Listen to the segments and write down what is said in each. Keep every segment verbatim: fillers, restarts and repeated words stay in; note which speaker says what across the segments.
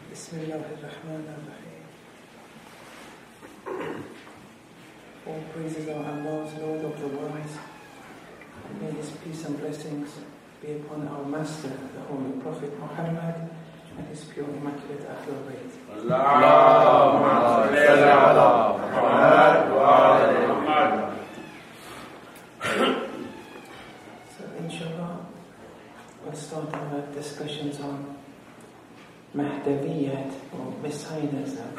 Speaker 1: Bismillahirrahmanirrahim. All praises are Allah's, Lord of the worlds. May His peace and blessings be upon our Master, the Holy Prophet Muhammad, and His pure immaculate Ahlul Bayt. Allahumma salli ala Muhammad wa ala Muhammad. So inshallah, we'll start our discussions on Mahdaviyyat, or Messianism.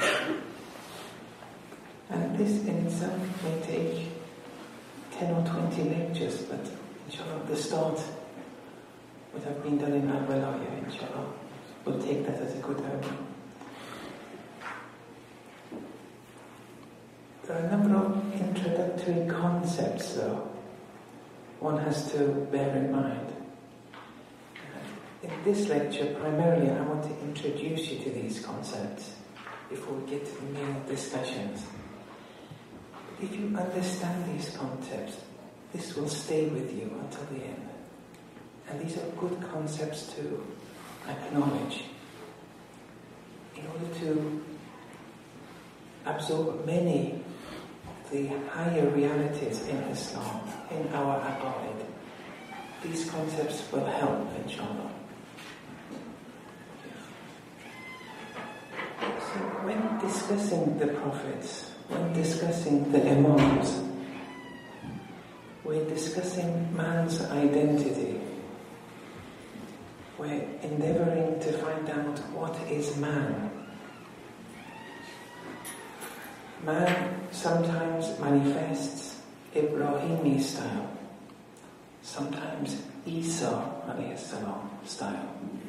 Speaker 1: And this in itself may take ten or twenty lectures, but inshallah the start would have been done in Al-Walaya, inshallah. We'll take that as a good omen. There are a number of introductory concepts, though, one has to bear in mind. In this lecture, primarily, I want to introduce you to these concepts before we get to the main discussions. But if you understand these concepts, this will stay with you until the end. And these are good concepts to acknowledge in order to absorb many of the higher realities in Islam, in our aqaid. These concepts will help, inshallah. So when discussing the prophets, when discussing the imams, we're discussing man's identity. We're endeavoring to find out what is man. Man sometimes manifests Ibrahimi style, sometimes Isa alayhi salam style.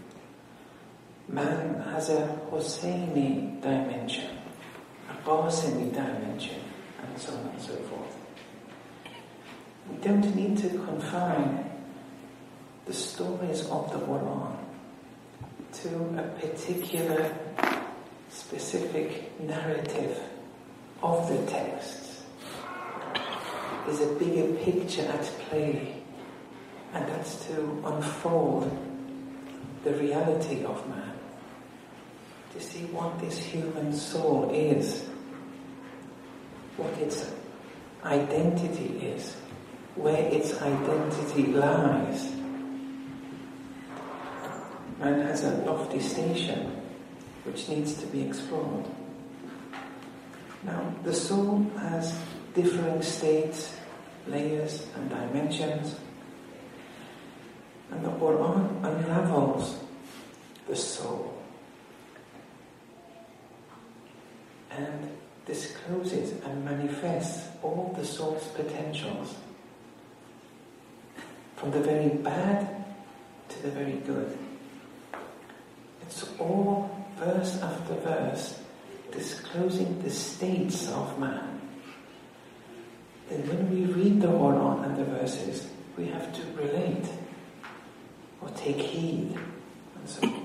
Speaker 1: Man has a Husseini dimension, a Qasimi dimension, and so on and so forth. We don't need to confine the stories of the Quran to a particular specific narrative of the texts. There's a bigger picture at play, and that's to unfold the reality of man, to see what this human soul is, what its identity is, where its identity lies. Man has a lofty station which needs to be explored. Now, the soul has differing states, layers and dimensions, and the Quran unravels the soul and discloses and manifests all the soul's potentials, from the very bad to the very good. It's all verse after verse disclosing the states of man. Then when we read the Quran and the verses, we have to relate or take heed and so on.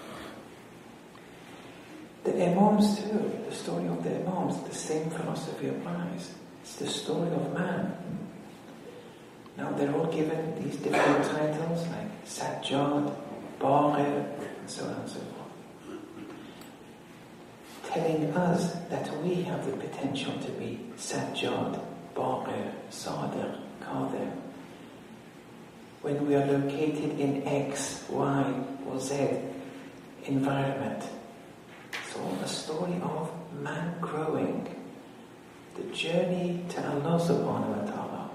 Speaker 1: The Imams too, the story of the Imams, the same philosophy applies. It's the story of man. Now they're all given these different titles like Sajjad, Baqir, and so on and so forth, telling us that we have the potential to be Sajjad, Baqir, Sadiq, Qadir, when we are located in X, Y, or Z environment. It's all a story of man growing, the journey to Allah subhanahu wa ta'ala.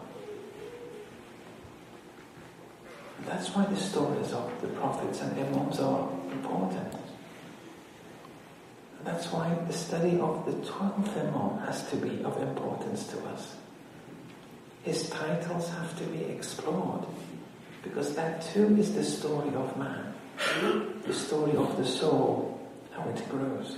Speaker 1: And that's why the stories of the prophets and imams are important. And that's why the study of the twelfth imam has to be of importance to us. His titles have to be explored, because that too is the story of man, the story of the soul, how it grows.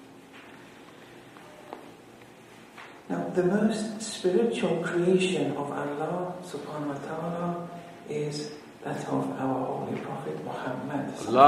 Speaker 1: Now, the most spiritual creation of Allah subhanahu wa ta'ala is that of our Holy Prophet Muhammad.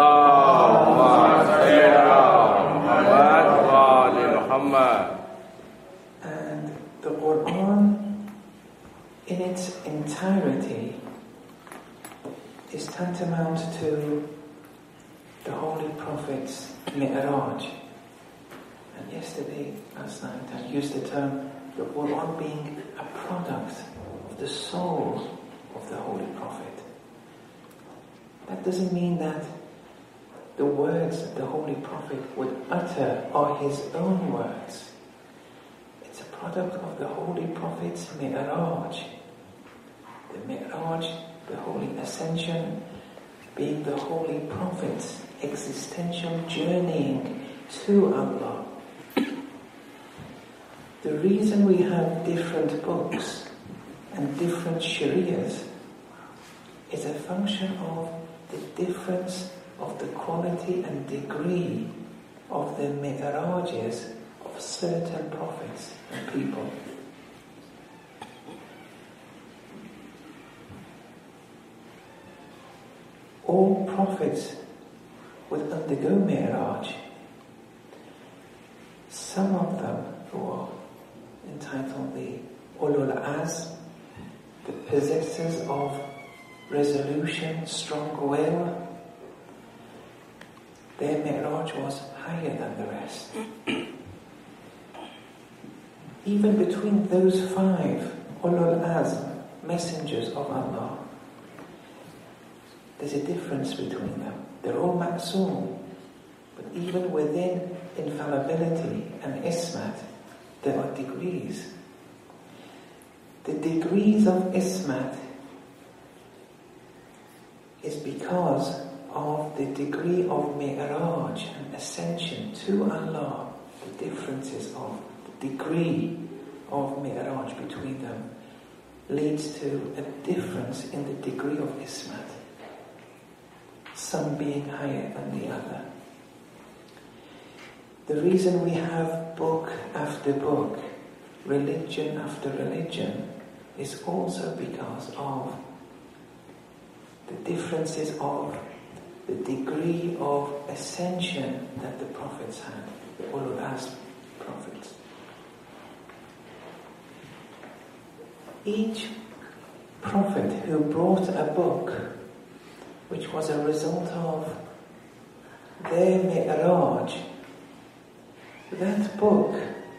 Speaker 1: And the Quran in its entirety is tantamount to the Holy Prophet's Mi'raj. And yesterday, last night, I used the term the Quran being a product of the soul of the Holy Prophet. That doesn't mean that the words that the Holy Prophet would utter are his own words. It's a product of the Holy Prophet's Mi'raj. The Mi'raj, the Holy Ascension, being the Holy Prophet's existential journeying to Allah. The reason we have different books and different shariahs is a function of the difference of the quality and degree of the mi'rajes of certain prophets and people. All prophets would undergo mi'raj. Some of them who are entitled the Ulul Azm, the possessors of resolution, strong will, their mi'raj was higher than the rest. Even between those five Ulul Azm, messengers of Allah, there's a difference between them. They're all ma'soom, but even within infallibility and ismat, there are degrees. The degrees of ismat is because of the degree of mi'raj and ascension to Allah. The differences of the degree of mi'raj between them leads to a difference in the degree of ismat, some being higher than the other. The reason we have book after book, religion after religion, is also because of the differences of the degree of ascension that the prophets had, the Ulul Azm prophets. Each prophet who brought a book which was a result of their mi'raj, that book,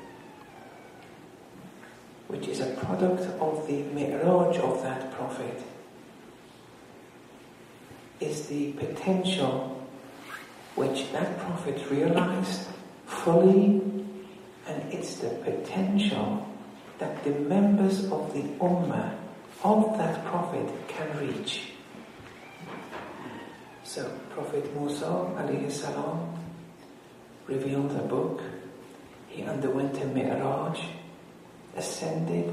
Speaker 1: which is a product of the mi'raj of that prophet, is the potential which that prophet realized fully, and it's the potential that the members of the ummah of that prophet can reach. So Prophet Musa alayhi salam revealed a book. He underwent a mi'raj, ascended.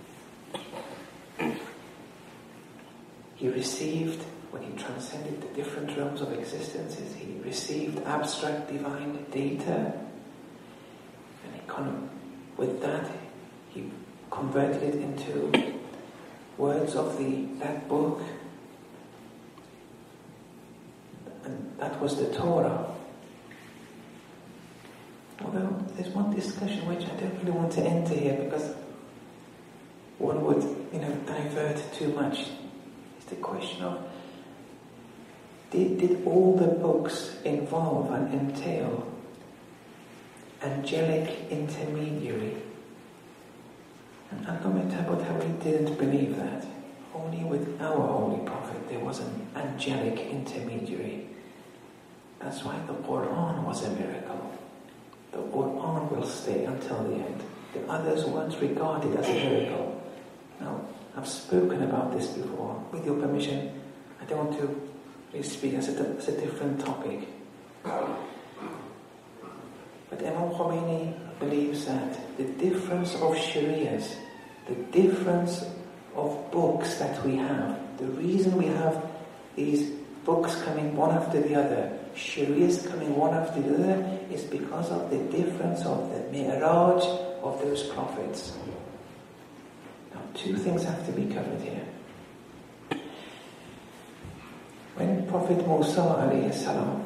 Speaker 1: He received, when he transcended the different realms of existences, he received abstract divine data, and he con- with that he converted it into words of the that book, and that was the Torah. Although there's one discussion which I don't really want to enter here because one would, you know, divert too much. It's the question of did, did all the books involve and entail angelic intermediary? And Allama Tabatawi didn't believe that. Only with our Holy Prophet there was an angelic intermediary. That's why the Quran was a miracle. The Quran will stay until the end. The others weren't regarded as a miracle. Now, I've spoken about this before. With your permission, I don't want to really speak as a, as a different topic. But Imam Khomeini believes that the difference of shariahs, the difference of books that we have, the reason we have these books coming one after the other, shariahs coming one after the other, is because of the difference of the mi'raj of those prophets. Now, two things have to be covered here. When Prophet Musa alayhi salam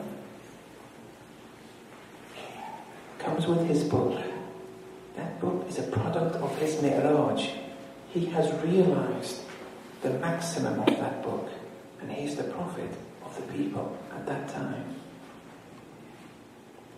Speaker 1: comes with his book, that book is a product of his mi'raj. He has realized the maximum of that book, and he's the prophet of the people at that time.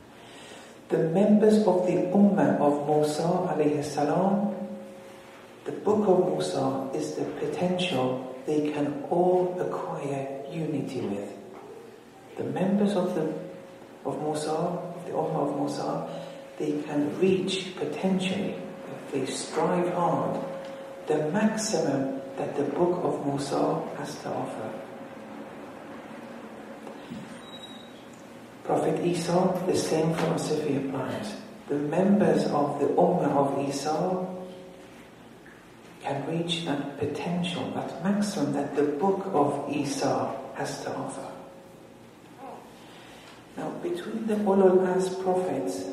Speaker 1: the members of the Ummah of Musa alayhi salam, the book of Musa is the potential they can all acquire unity with. The members of the of Musa, of the Ummah of Musa, they can reach potentially, if they strive hard, the maximum that the book of Musa has to offer. Prophet Isa, the same philosophy applies. The members of the Ummah of Isa can reach that potential, that maximum that the book of Isa has to offer. Now, between the Ulul Azm prophets,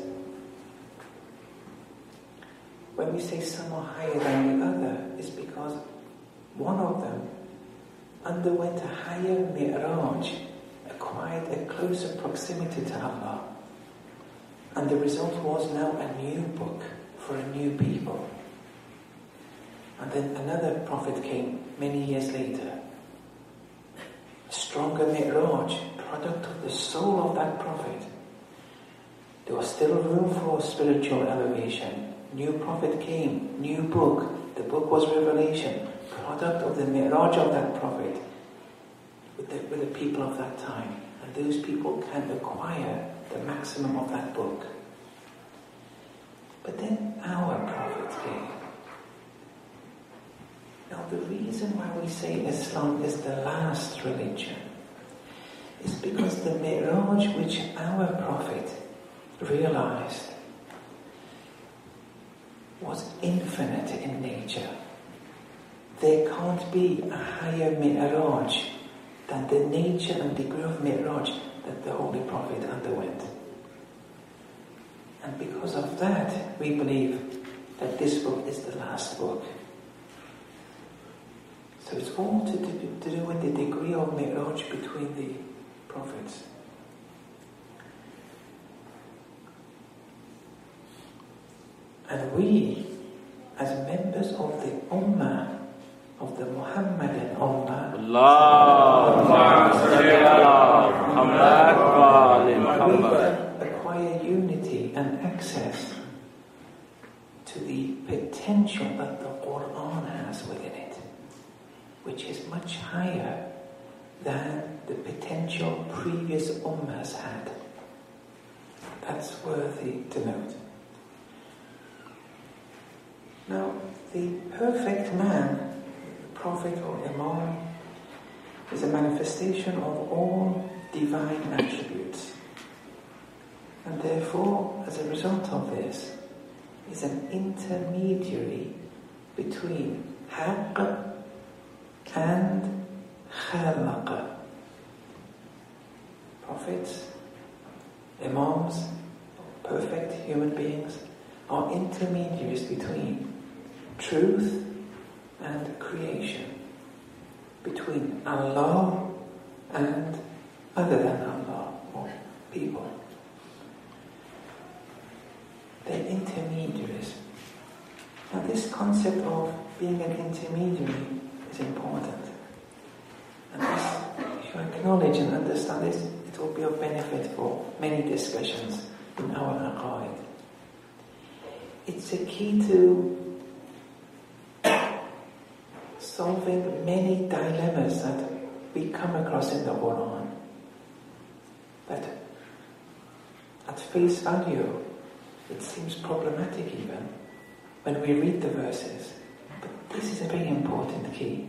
Speaker 1: when we say some are higher than the other, it's because one of them underwent a higher mi'raj, acquired a closer proximity to Allah, and the result was now a new book for a new people. And then another prophet came many years later, a stronger mi'raj, product of the soul of that prophet. There was still room for spiritual elevation. New prophet came, new book. The book was revelation, product of the mi'raj of that prophet with the, with the people of that time. And those people can acquire the maximum of that book. But then our prophet came. Now the reason why we say Islam is the last religion is because the mi'raj which our prophet realized was infinite in nature. There can't be a higher mi'raj than the nature and degree of mi'raj that the Holy Prophet underwent. And because of that, we believe that this book is the last book. So it's all to do, to do with the degree of mi'raj between the prophets. And we, as members of the Ummah, of the Muhammadan Ummah, we acquire unity and access to the potential that the Quran has within it, which is much higher than the potential previous Ummahs had. That's worthy to note. Now, the perfect man, the prophet or imam, is a manifestation of all divine attributes. And therefore, as a result of this, is an intermediary between haqq and khalaq. Prophets, imams, perfect human beings, are intermediaries between truth and creation, between Allah and other than Allah, or people. They're intermediaries. Now this concept of being an intermediary is important. And this, if you acknowledge and understand this, it will be of benefit for many discussions in our aqaid. It's a key to solving many dilemmas that we come across in the Quran. That at face value, it seems problematic even when we read the verses. But this is a very important key.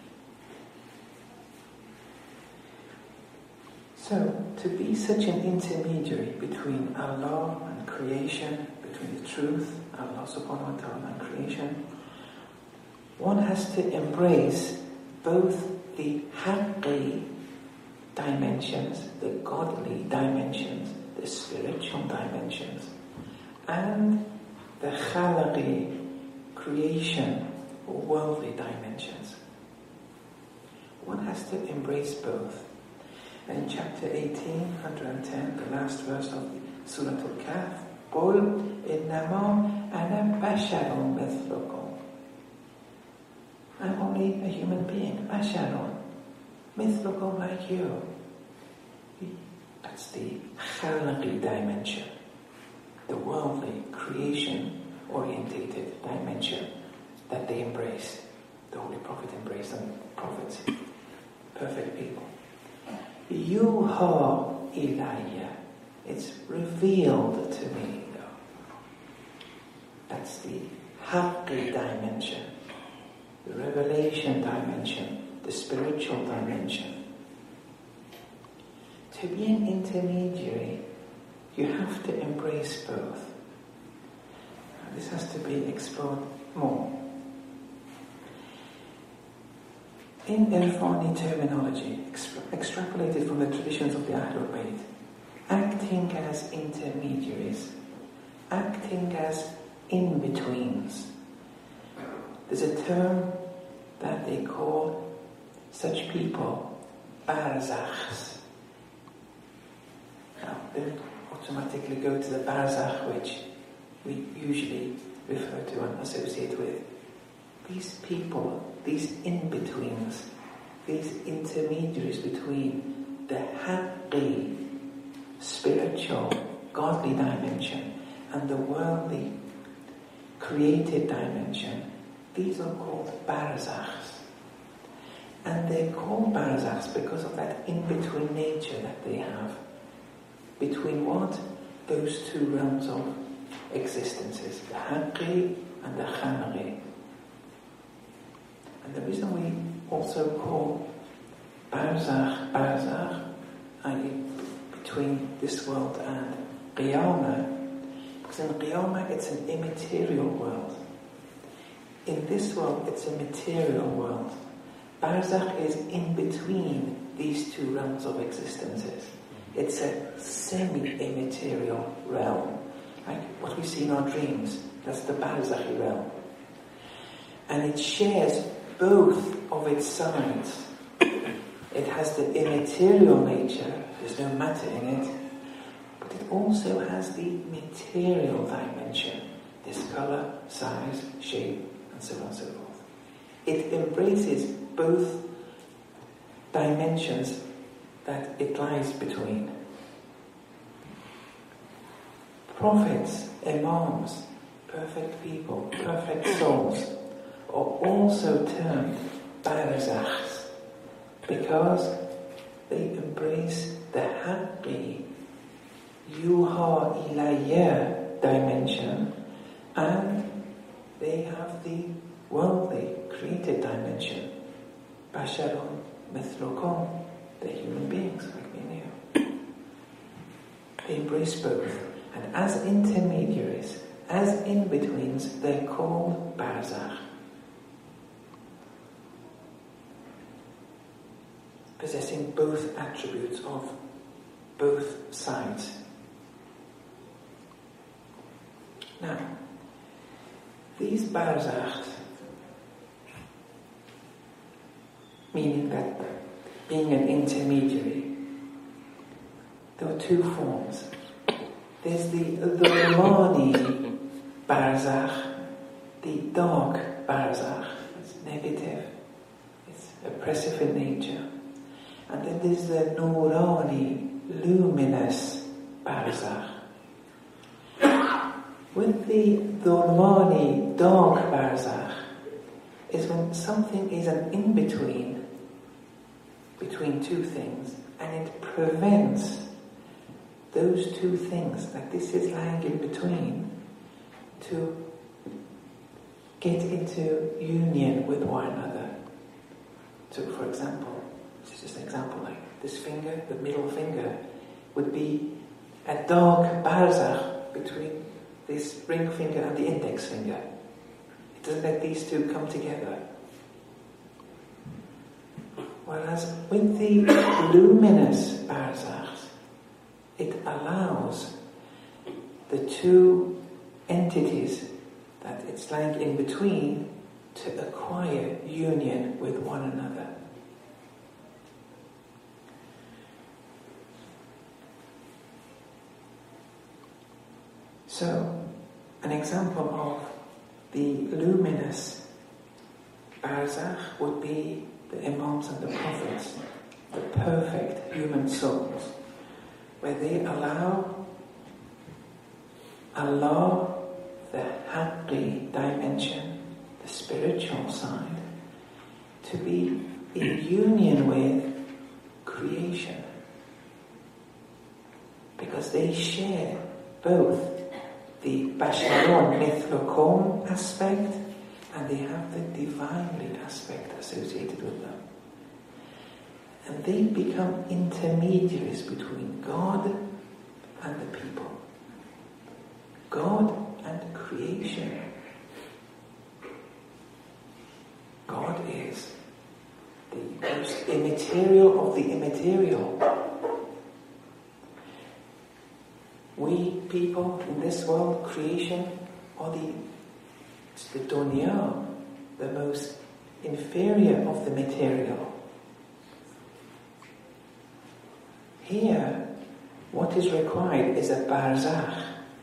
Speaker 1: So, to be such an intermediary between Allah and creation, between the truth, Allah subhanahu wa ta'ala and creation, one has to embrace both the haqqi dimensions, the godly dimensions, the spiritual dimensions, and the khalaqi, creation, or worldly dimensions. One has to embrace both. And in chapter eighteen, one ten, the last verse of Surah Al-Kahf, قُلْ إِنَّمَا أَنَا بَشَرٌ مِثْلُكُمْ. I'm only a human being, basharun, mithlukum, like you. That's the khalaqi dimension. creation-orientated dimension that they embrace. The Holy Prophet embraced and prophets, perfect people. Yuha ilayya, it's revealed to me. That's the haqqi dimension, the revelation dimension, the spiritual dimension. To be an intermediary, you have to embrace both. This has to be explored more. In Irfani terminology, extra- extrapolated from the traditions of the Ahlul Bayt, acting as intermediaries, acting as in-betweens. There's a term that they call such people barzakhs. Now, don't automatically go to the barzakh which we usually refer to and associate with. These people, these in-betweens, these intermediaries between the haqqi, spiritual, godly dimension and the worldly, created dimension, these are called barzakhs. And they're called barzakhs because of that in-between nature that they have. Between what? Those two realms of existences, the haqqi and the khamri. And the reason we also call barzakh, barzakh, that is between this world and qiyamah, because in qiyamah it's an immaterial world. In this world it's a material world. Barzakh is in between these two realms of existences. It's a semi-immaterial realm, like what we see in our dreams. That's the barzakhi realm. And it shares both of its sides. It has the immaterial nature, there's no matter in it, but it also has the material dimension, this color, size, shape, and so on and so forth. It embraces both dimensions that it lies between. Prophets, imams, perfect people, perfect souls are also termed barzakhs because they embrace the haqqi, yuha ilayya dimension, and they have the worldly, created dimension, basharun mithlukum, they're human beings like me and you. They embrace both, and as intermediaries, as in-betweens, they're called barzakh. Possessing both attributes of both sides. Now, these barzakhs, meaning that being an intermediary, there are two forms. There's the dhulmani barzakh, the dark barzakh. It's negative, it's oppressive in nature. And then there's the nurani, luminous barzakh. With the dhulmani, dark barzakh, is when something is an in-between, between two things, and it prevents those two things, that this is lying in between, to get into union with one another. So, for example, this is just an example, like this finger, the middle finger, would be a dark barzakh between this ring finger and the index finger. It doesn't let these two come together. Whereas with the luminous barzakhs, it allows the two entities that it's lying in between to acquire union with one another. So, an example of the luminous barzakh would be the imams and the prophets, the perfect human souls, where they allow Allah the happy dimension, the spiritual side, to be in union with creation. Because they share both the Basharon Mithlokom aspect and they have the divinely aspect associated with them. And they become intermediaries between God and the people. God and creation. God is the most immaterial of the immaterial. We people in this world, creation, are the, it's the dunya, the most inferior of the material. Here, what is required is a barzakh.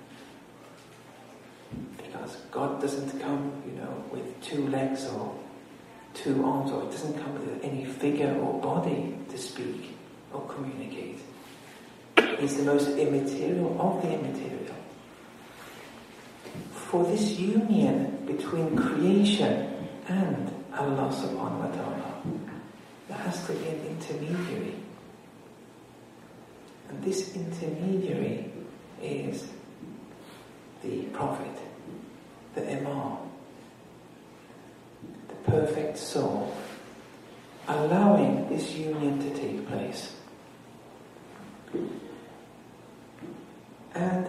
Speaker 1: Because God doesn't come, you know, with two legs or two arms, or it doesn't come with any figure or body to speak or communicate. He's the most immaterial of the immaterial. For this union between creation and Allah subhanahu wa ta'ala, there has to be an intermediary. And this intermediary is the Prophet, the Imam, the perfect soul, allowing this union to take place. And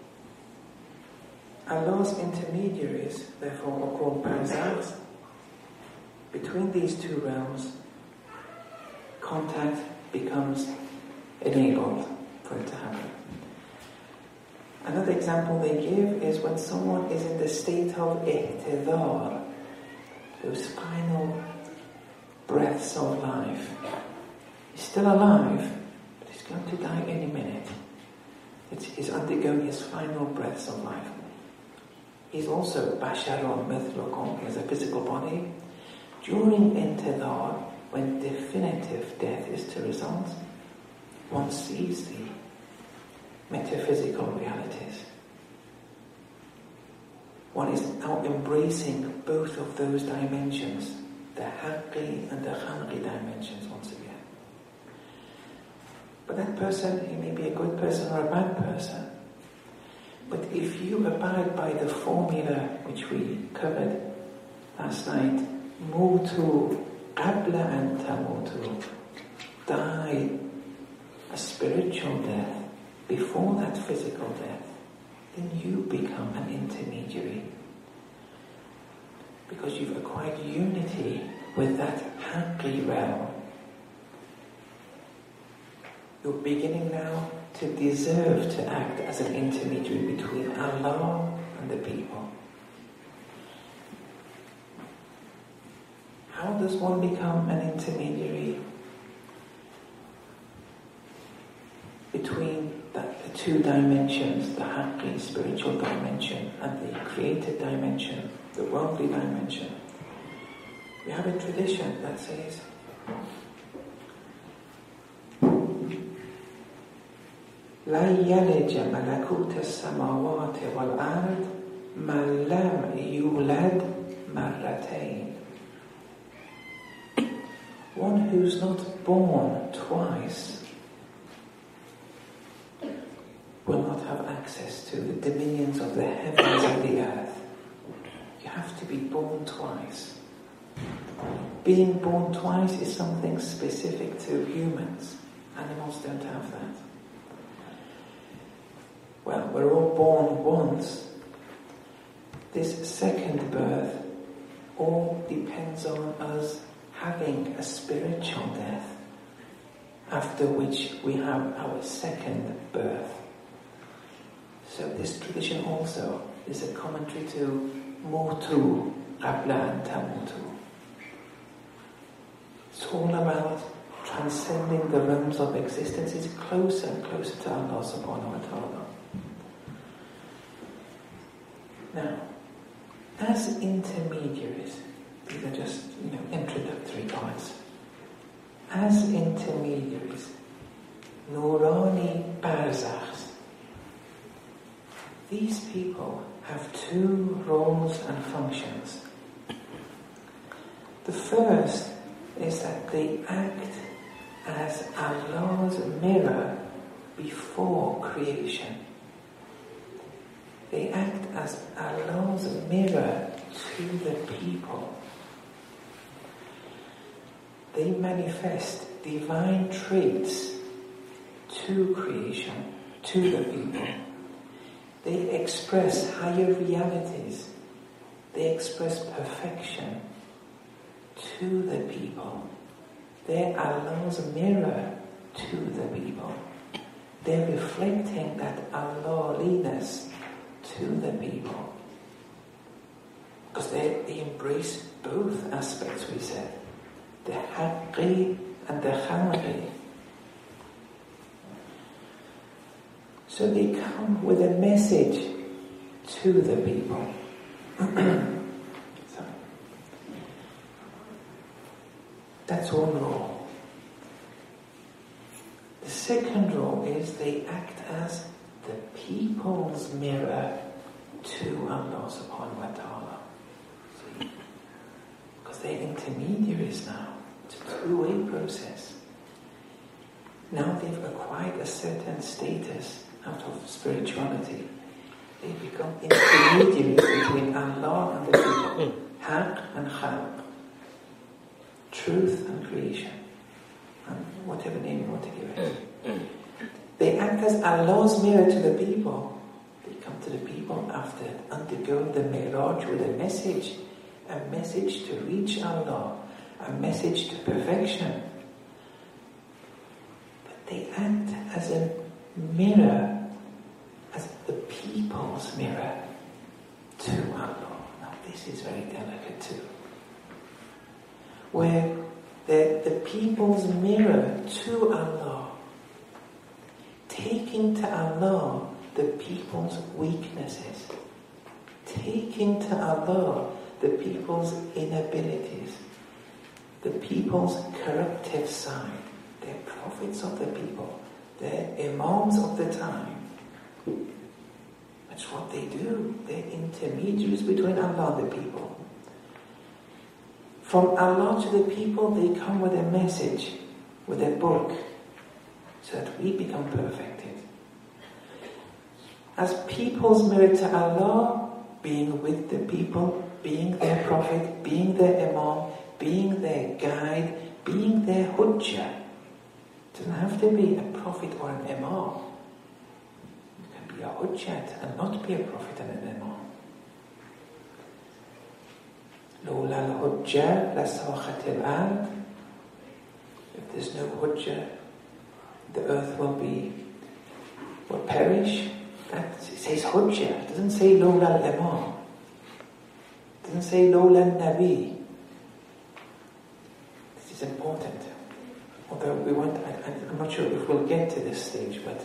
Speaker 1: Allah's intermediaries, therefore, are called barzakhs. Between these two realms, contact becomes enabled for it to happen. Another example they give is when someone is in the state of ihtidar, those final breaths of life. He's still alive, but he's going to die any minute. It's, he's undergoing his final breaths of life. He's also basharun mithlukum, he has a physical body. During intidar, when definitive death is to result, one sees the metaphysical realities. One is now embracing both of those dimensions, the haqqi and the khalqi dimensions once again. But that person, he may be a good person or a bad person. But if you abide by the formula which we covered last night, mutu qabla an tamutu, die a spiritual death before that physical death, then you become an intermediary. Because you've acquired unity with that haqqi realm. You're beginning now to deserve to act as an intermediary between Allah and the people. How does one become an intermediary between that, the two dimensions, the haqqi spiritual dimension and the created dimension, the worldly dimension? We have a tradition that says, لا يلج ملكوت السماوات والأرض من لم يولد مرتين. One who's not born twice will not have access to the dominions of the heavens and the earth. You have to be born twice. Being born twice is something specific to humans. Animals don't have that. Well, we're all born once. This second birth all depends on us having a spiritual death, after which we have our second birth. So this tradition also is a commentary to Mutu Qabla an Tamutu. It's all about transcending the realms of existence. It's closer and closer to Allah subhanahu wa ta'ala. Now, as intermediaries, these are just, you know, introductory parts. As intermediaries, Nurani barzakhs, these people have two roles and functions. The first is that they act as Allah's mirror before creation. They act as Allah's mirror to the people. They manifest divine traits to creation, to the people. They express higher realities. They express perfection to the people. They're Allah's mirror to the people. They're reflecting that Allah-liness to the people. Because they, they embrace both aspects, we said. The haqqi and the khalqi. So they come with a message to the people. So, that's one role. The second role is they act as the people's mirror to Allah subhanahu wa ta'ala. See? Because they're intermediaries now. It's a two-way process. Now they've acquired a certain status out of spirituality. They become intermediaries between Allah and the people. Haqq and khalq. Truth and creation. And whatever name you want to give it. They act as Allah's mirror to the people. They come to the people after undergoing the Mi'raj with a message. A message to reach Allah. A message to perfection. But they act as a mirror, as the people's mirror to Allah. Now this is very delicate too. Where the, the people's mirror to Allah, taking to Allah the people's weaknesses, taking to Allah the people's inabilities, the people's corruptive side. They're prophets of the people. They're imams of the time. That's what they do. They're intermediaries between Allah and the people. From Allah to the people, they come with a message, with a book, so that we become perfected. As people's mirror to Allah, being with the people, being their prophet, being their imam, being their guide, being their hujjah. It doesn't have to be a prophet or an imam. You can be a hujjat and not be a prophet and an imam. لولا الحجة لساخت الأرض. If there's no hujjah, the earth will be, will perish. That, it says hujjah. It doesn't say لولا الإمام. It doesn't say لولا النبي. This is important. Although we want, I, I'm not sure if we'll get to this stage, but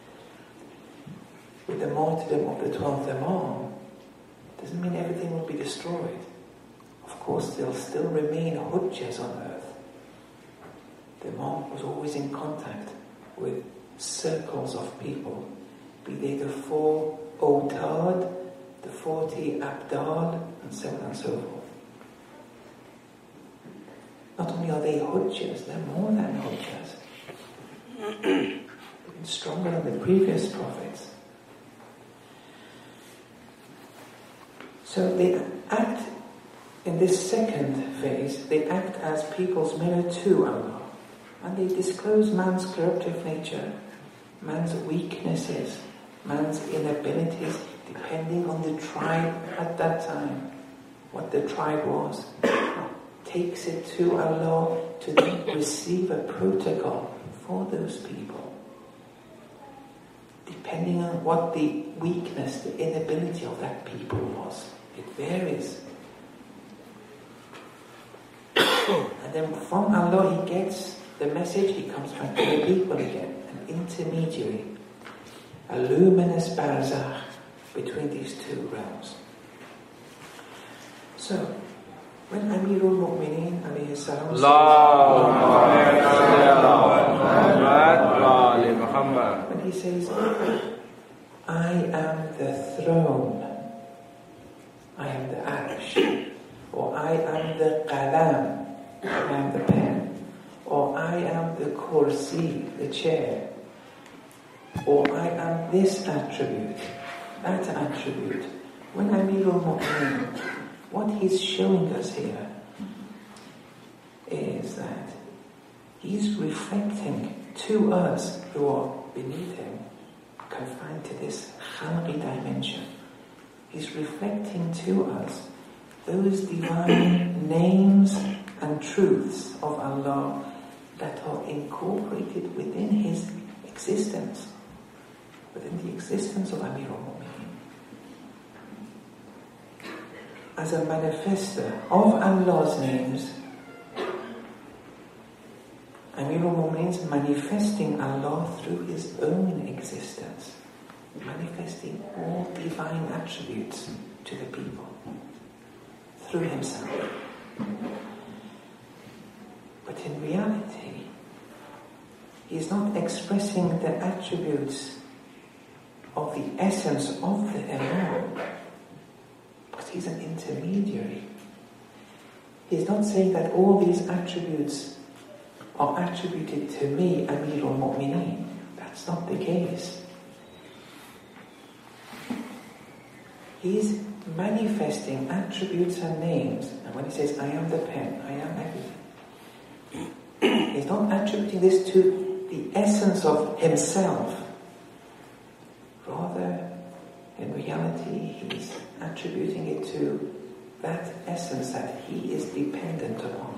Speaker 1: with the martyrdom of the twelfth Imam, doesn't mean everything will be destroyed. Of course, there'll still remain hujjas on earth. The Imam was always in contact with circles of people, be they the four Otad, the forty Abdal, and so on and so forth. Not only are they hujjas, they're more than hujjas. They're stronger than the previous prophets. So they act, in this second phase, they act as people's mirror to Allah. And they disclose man's corruptive nature, man's weaknesses, man's inabilities, depending on the tribe at that time, what the tribe was. Takes it to Allah to then receive a protocol for those people. Depending on what the weakness, the inability of that people was. It varies. And then from Allah he gets the message, he comes back to the people again, an intermediary, a luminous barzakh between these two realms. So, when Amirul Mu'mineen alayhi salam when he says, I am the throne, I am the arsh, or I am the qalam, I am the pen, or I am the kursi, the chair, or I am this attribute, that attribute. When Amir al-Mu'mineen, what he's showing us here is that he's reflecting to us who are beneath him, confined to this khalqi dimension. He's reflecting to us those divine names and truths of Allah that are incorporated within his existence, within the existence of Amir al-Mu'mineen. As a manifester of Allah's names, Amir al-Mu'mineen is manifesting Allah through his own existence, manifesting all divine attributes to the people through himself. But in reality, he is not expressing the attributes of the essence of the Imam, but he's an intermediary. He's not saying that all these attributes are attributed to me, Amir al-Mu'mineen. That's not the case. He's manifesting attributes and names, and when he says, I am the pen, I am everything, he's not attributing this to the essence of himself. Rather, in reality, he's attributing it to that essence that he is dependent upon.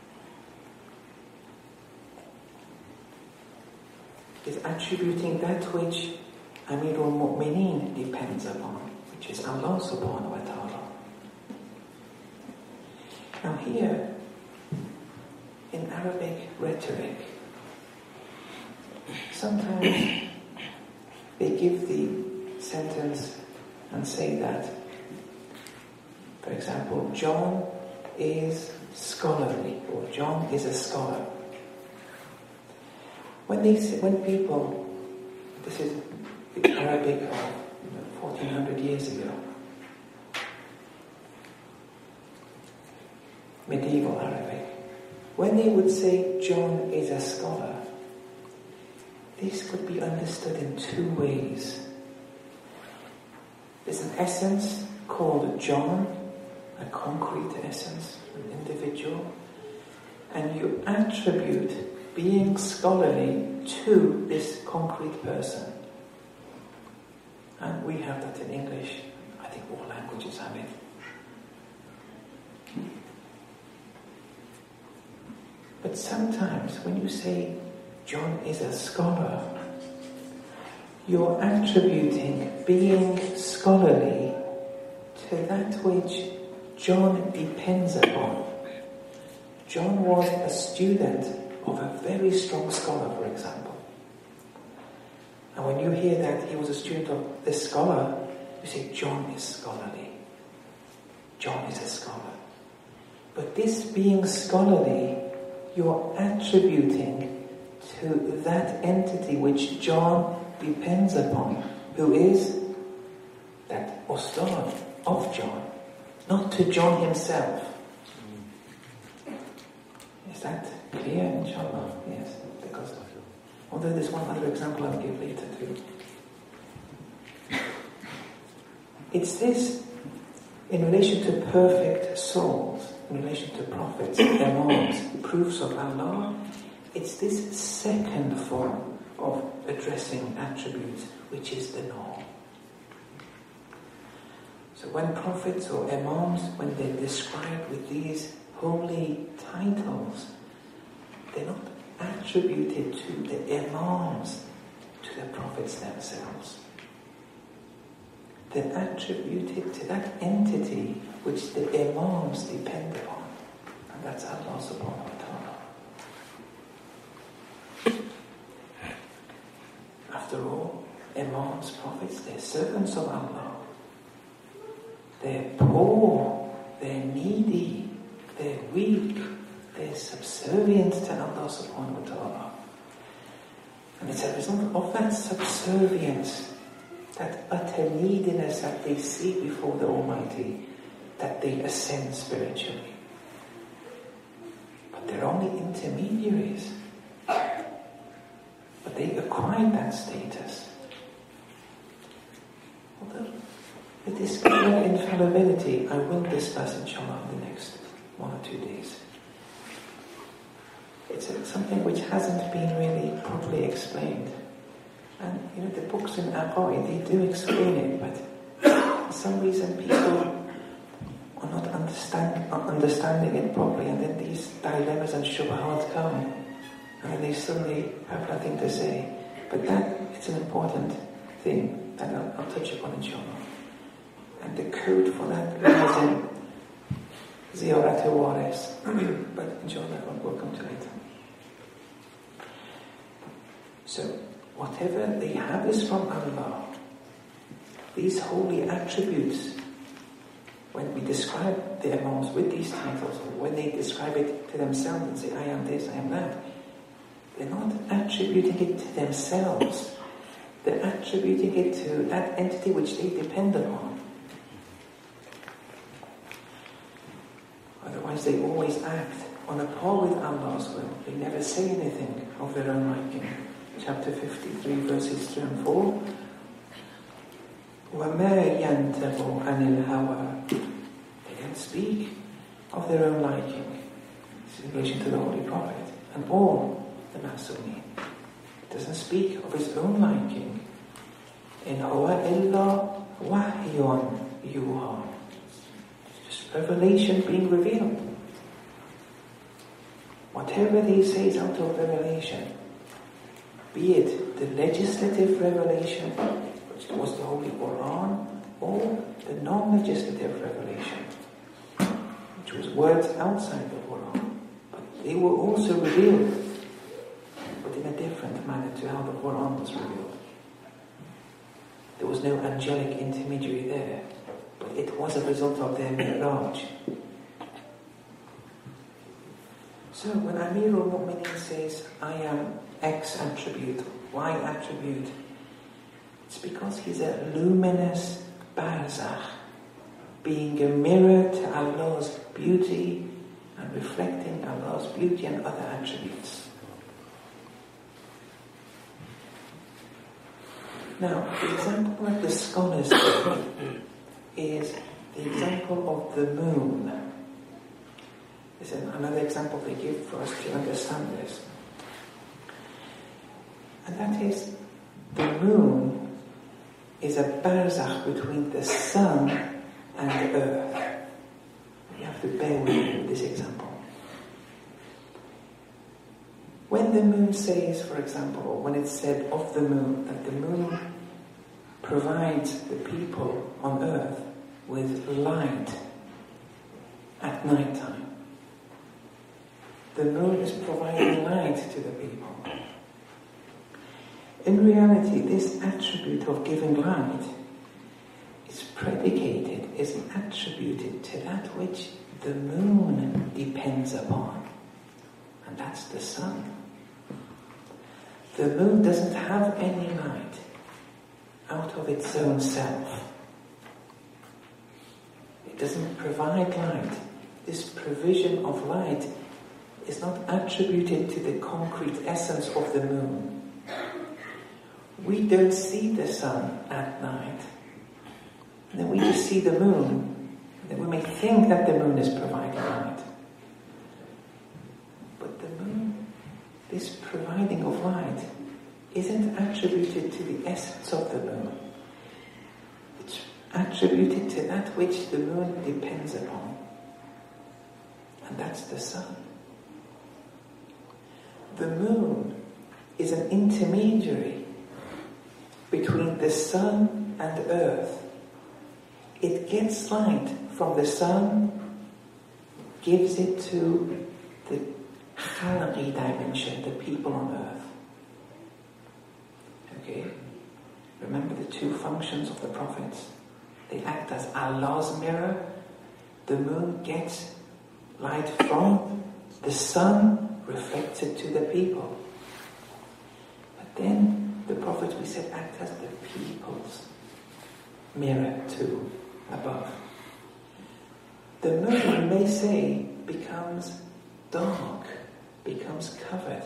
Speaker 1: Is attributing that which Amir al-Mu'mineen depends upon, which is Allah subhanahu wa ta'ala. Now here, in Arabic rhetoric, sometimes they give the sentence and say that, for example, John is scholarly, or John is a scholar. When they say, when people, this is the Arabic of you know, fourteen hundred years ago, medieval Arabic, when they would say John is a scholar, this could be understood in two ways. There's an essence called John, a concrete essence, an individual, and you attribute being scholarly to this concrete person. And we have that in English. I think all languages have it. But sometimes when you say John is a scholar, you're attributing being scholarly to that which John depends upon. John was a student of a very strong scholar, for example. And when you hear that he was a student of this scholar, you say, John is scholarly. John is a scholar. But this being scholarly, you're attributing to that entity which John depends upon, who is that Ustad of John, not to John himself. Is that clear, inshallah? Yes, because although there's one other example I'll give later too. It's this in relation to perfect souls, in relation to prophets, imams, proofs of Allah. It's this second form of addressing attributes, which is the norm. So when prophets or imams, when they're described with these holy titles, they're not attributed to the imams, to the prophets themselves. They're attributed to that entity which the imams depend upon, and that's Allah subhanahu wa ta'ala. After all, imams, prophets, they're servants of Allah. They're poor, they're needy, they're weak, they're subservient to Allah subhanahu wa ta'ala. And it's a result of that subservience that utter neediness that they see before the Almighty, that they ascend spiritually. But they're only intermediaries. But they acquired that status. Although the discussion of infallibility, I will discuss inshallah in the next one or two days. It's something which hasn't been really properly explained. And you know, the books in Aqaid, they do explain it, but for some reason people are not understand, understanding it properly, and then these dilemmas and shubhat come, and then they suddenly have nothing to say. But that, it's an important thing that I'll, I'll touch upon inshallah. And the code for that lies in Ziyarat al-Waris, but inshallah we'll come to later. So, whatever they have is from Allah. These holy attributes, when we describe the Imams with these titles, or when they describe it to themselves and say, I am this, I am that, they're not attributing it to themselves. They're attributing it to that entity which they depend upon. Otherwise they always act on a par with Allah's will. They never say anything of their own liking. Chapter fifty-three, verses three and four. وَمَا يَنْتَبُ عَنِ الْهَوَىٰ. They don't speak of their own liking. It's in relation to the Holy Prophet and all the Ma'sumin. It doesn't speak of his own liking. إِنْ هُوَ إِلَّا وَحْيٌ يُوحَىٰ. It's just revelation being revealed. Whatever he says out of revelation, be it the legislative revelation, which was the Holy Quran, or the non-legislative revelation, which was words outside the Quran. But they were also revealed, but in a different manner to how the Quran was revealed. There was no angelic intermediary there, but it was a result of their mi'raj. So when Amirul Mu'mineen says, I am X attribute, Y attribute, it's because he's a luminous barzakh, being a mirror to Allah's beauty and reflecting Allah's beauty and other attributes. Now, the example that the scholars give is the example of the moon. This is another example they give for us to understand this. And that is, the moon is a barzakh between the sun and the earth. You have to bear with me with this example. When the moon says, for example, or when it's said of the moon, that the moon provides the people on earth with light at night time. The moon is providing light to the people. In reality, this attribute of giving light is predicated, is attributed to that which the moon depends upon, and that's the sun. The moon doesn't have any light out of its own self. It doesn't provide light. This provision of light is not attributed to the concrete essence of the moon. We don't see the sun at night. And then we just see the moon. And then we may think that the moon is providing light. But the moon, this providing of light, isn't attributed to the essence of the moon. It's attributed to that which the moon depends upon. And that's the sun. The moon is an intermediary between the sun and earth. It gets light from the sun, gives it to the khalqi dimension, the people on earth. Okay? Remember the two functions of the prophets? They act as Allah's mirror. The moon gets light from the sun, reflects it to the people. But then the prophets, we said, act as the people's mirror to above. The moon, we may say, becomes dark, becomes covered.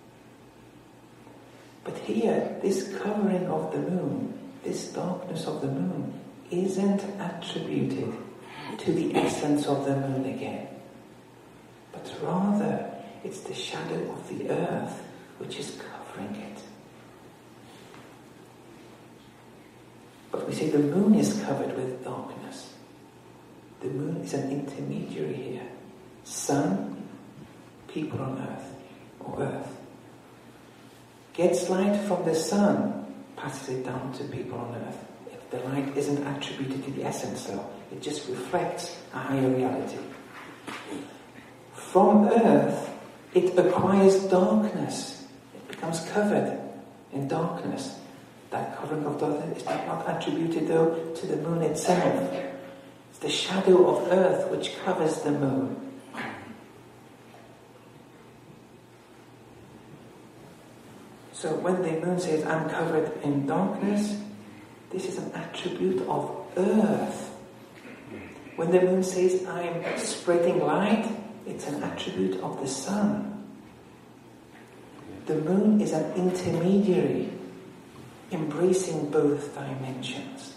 Speaker 1: But here, this covering of the moon, this darkness of the moon, isn't attributed to the essence of the moon again, but rather it's the shadow of the earth which is covering it. But we say the moon is covered with darkness. The moon is an intermediary here. Sun, people on earth, or earth. Gets light from the sun, passes it down to people on earth. If the light isn't attributed to the essence though, it just reflects a higher reality. From earth, it acquires darkness. It becomes covered in darkness. That covering of darkness is not attributed though to the moon itself. It's the shadow of earth which covers the moon. So when the moon says, I'm covered in darkness, this is an attribute of earth. When the moon says, I'm spreading light, it's an attribute of the sun. The moon is an intermediary, embracing both dimensions.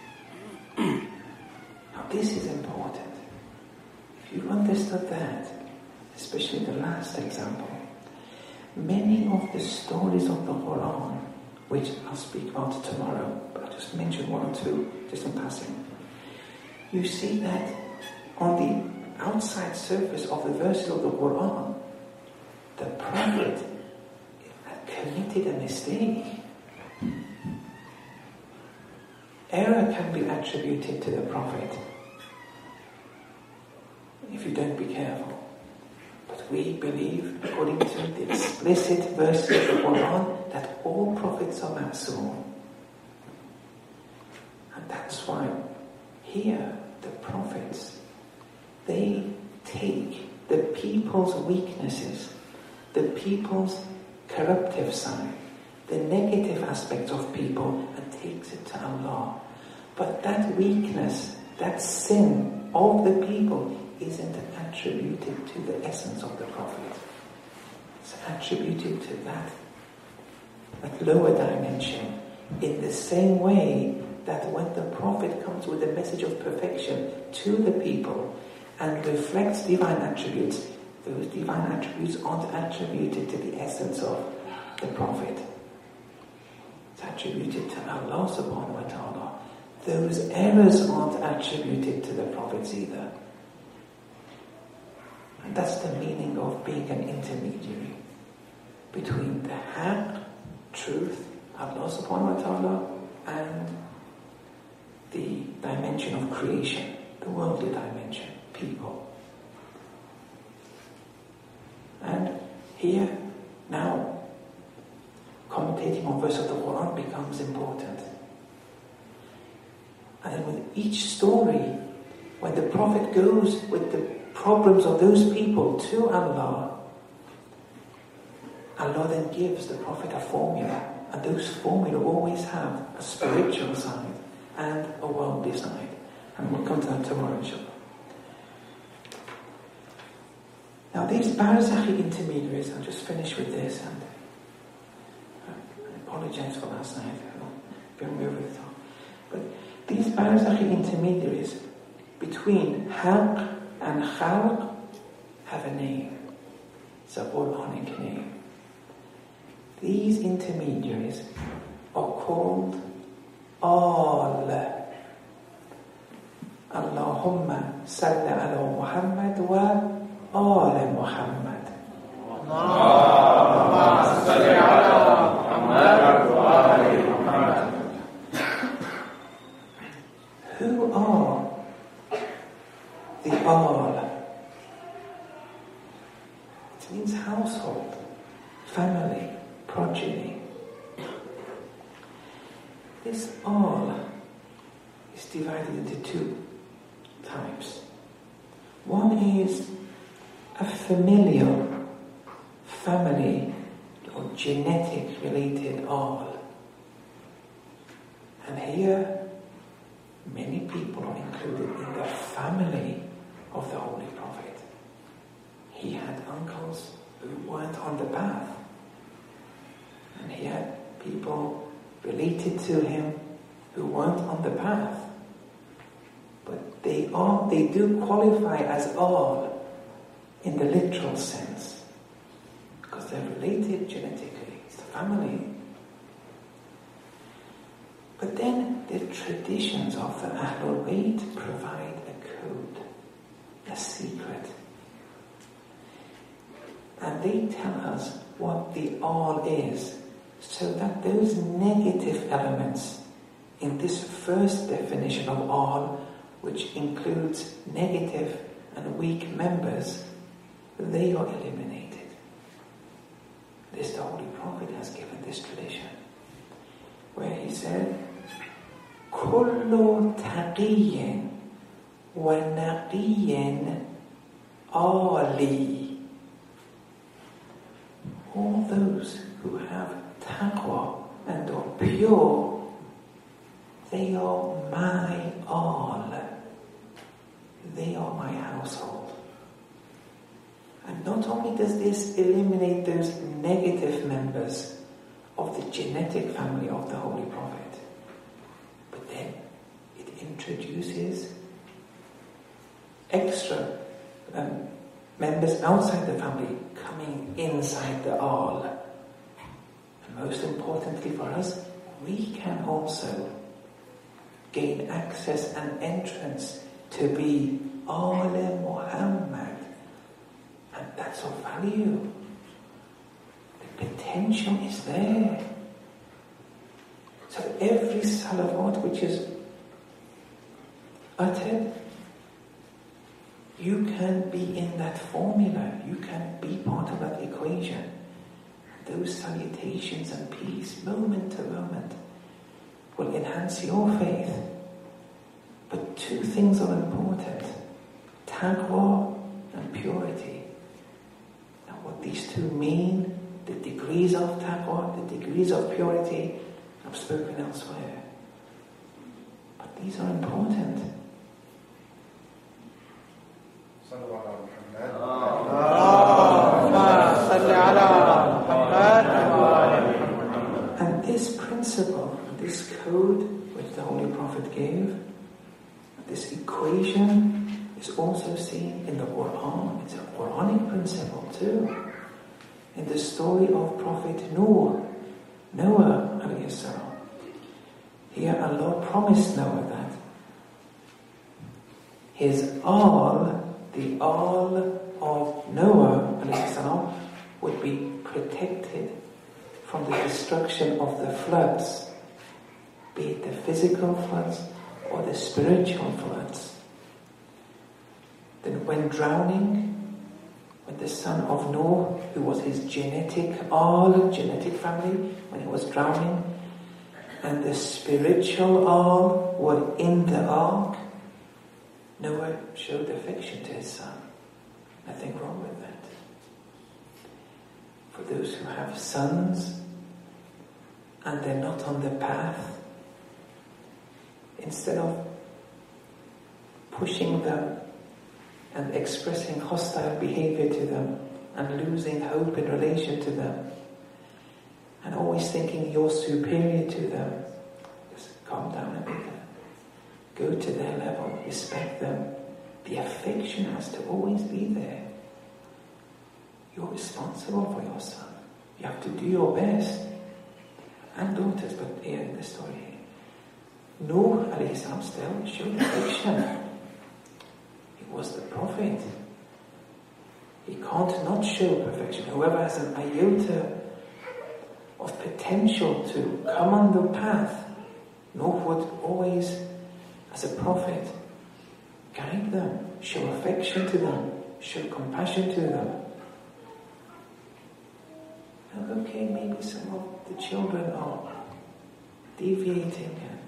Speaker 1: Now this is important. If you've understood that, especially the last example, many of the stories of the Quran, which I'll speak about tomorrow, but I'll just mention one or two, just in passing. You see that on the outside surface of the verses of the Quran, the Prophet had committed a mistake. Error can be attributed to the Prophet if you don't be careful. But we believe, according to the explicit verses of the Quran, that all prophets are ma'soom. And that's why here the prophets, they take the people's weaknesses, the people's corruptive side, the negative aspects of people, and takes it to Allah. But that weakness, that sin of the people isn't attributed to the essence of the Prophet. It's attributed to that, that lower dimension, in the same way that when the Prophet comes with a message of perfection to the people and reflects divine attributes, those divine attributes aren't attributed to the essence of the Prophet. It's attributed to Allah subhanahu wa ta'ala. Those errors aren't attributed to the prophets either. And that's the meaning of being an intermediary between the haqq, truth, Allah subhanahu wa ta'ala, and the dimension of creation, the worldly dimension, people. And here, now, commentating on verse of the Quran becomes important. And then with each story, when the Prophet goes with the problems of those people to Allah, Allah then gives the Prophet a formula, and those formula always have a spiritual side and a worldly side. And we'll come to that tomorrow, inshallah. Now these barzakhi intermediaries, I'll just finish with this, and I apologize for last night, I'm going over the top. But these barzakhi intermediaries between haqq and khalq have a name. It's a Quranic name. These intermediaries are called Al. Allahumma salli ala Muhammad wa Al Muhammad. Allahumma salli ala Muhammad wa Al Muhammad. Who are the Al? It means household, family, progeny. This Al is divided into two types. One is a familial, family, or genetic related Al. And here included in the family of the Holy Prophet. He had uncles who weren't on the path. And he had people related to him who weren't on the path. But they are, they do qualify as all in the literal sense. Because they're related genetically. It's the family. But then the traditions of the Ahlul Bayt provide a code, a secret. And they tell us what the all is, so that those negative elements in this first definition of all, which includes negative and weak members, they are eliminated. This the Holy Prophet has given this tradition, where he said, كل تقي ونقي آلي. All those who have taqwa and are pure, they are my all. They are my household. And not only does this eliminate those negative members of the genetic family of the Holy Prophet, but then it introduces extra um, members outside the family coming inside the all. And most importantly for us, we can also gain access and entrance to be Al Muhammad. And that's of value. The potential is there. So every salawat which is uttered, you can be in that formula. You can be part of that equation. Those salutations and peace, moment to moment, will enhance your faith. But two things are important: taqwa and purity. Now what these two mean, the degrees of taqwa, the degrees of purity, I've spoken elsewhere. But these are important. And this principle, this code which the Holy Prophet gave, this equation is also seen in the Quran. It's a Quranic principle too. In the story of Prophet Noah, Noah alayhi salam. Here Allah promised Noah that his all, the all of Noah alayhi salam, would be protected from the destruction of the floods, be it the physical floods or the spiritual floods. Then when drowning, when the son of Noah, who was his genetic all, genetic family, when he was drowning, and the spiritual all were in the ark, Noah showed affection to his son. Nothing wrong with that. For those who have sons and they're not on the path, instead of pushing them and expressing hostile behavior to them and losing hope in relation to them and always thinking you're superior to them, just calm down a bit. Go to their level, respect them. The affection has to always be there. You're responsible for your son. You have to do your best. And daughters, but here in the story, Nuh alayhi salam still showed affection. He was the prophet. He can't not show perfection. Whoever has an iota of potential to come on the path, Nuh would always, as a prophet, guide them, show affection to them, show compassion to them. Now, okay, maybe some of the children are deviating and,